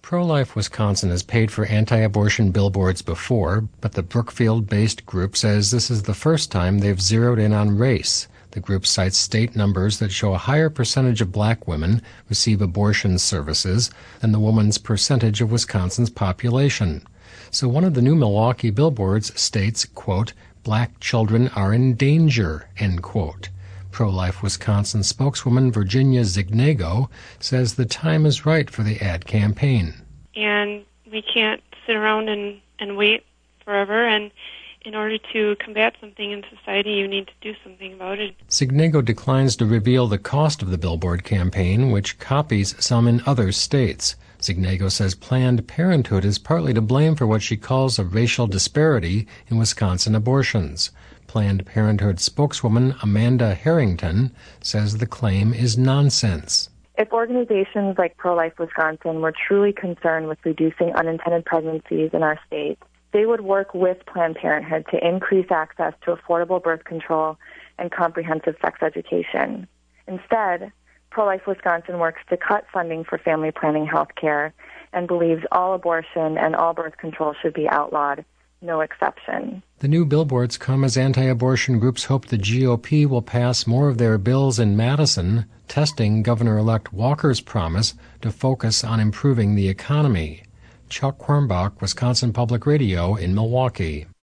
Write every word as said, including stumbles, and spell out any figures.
Pro-Life Wisconsin has paid for anti-abortion billboards before, but the Brookfield-based group says this is the first time they've zeroed in on race. The group cites state numbers that show a higher percentage of black women receive abortion services than the woman's percentage of Wisconsin's population. So one of the new Milwaukee billboards states, quote, "Black children are in danger," end quote. Pro-Life Wisconsin spokeswoman Virginia Zignego says the time is right for the ad campaign. And we can't sit around and, and wait forever, and in order to combat something in society, you need to do something about it. Zignego declines to reveal the cost of the billboard campaign, which copies some in other states. Zignego says Planned Parenthood is partly to blame for what she calls a racial disparity in Wisconsin abortions. Planned Parenthood spokeswoman Amanda Harrington says the claim is nonsense. If organizations like Pro-Life Wisconsin were truly concerned with reducing unintended pregnancies in our state, they would work with Planned Parenthood to increase access to affordable birth control and comprehensive sex education. Instead, Pro-Life Wisconsin works to cut funding for family planning health care and believes all abortion and all birth control should be outlawed, no exception. The new billboards come as anti-abortion groups hope the G O P will pass more of their bills in Madison, testing Governor-elect Walker's promise to focus on improving the economy. Chuck Quirmbach, Wisconsin Public Radio in Milwaukee.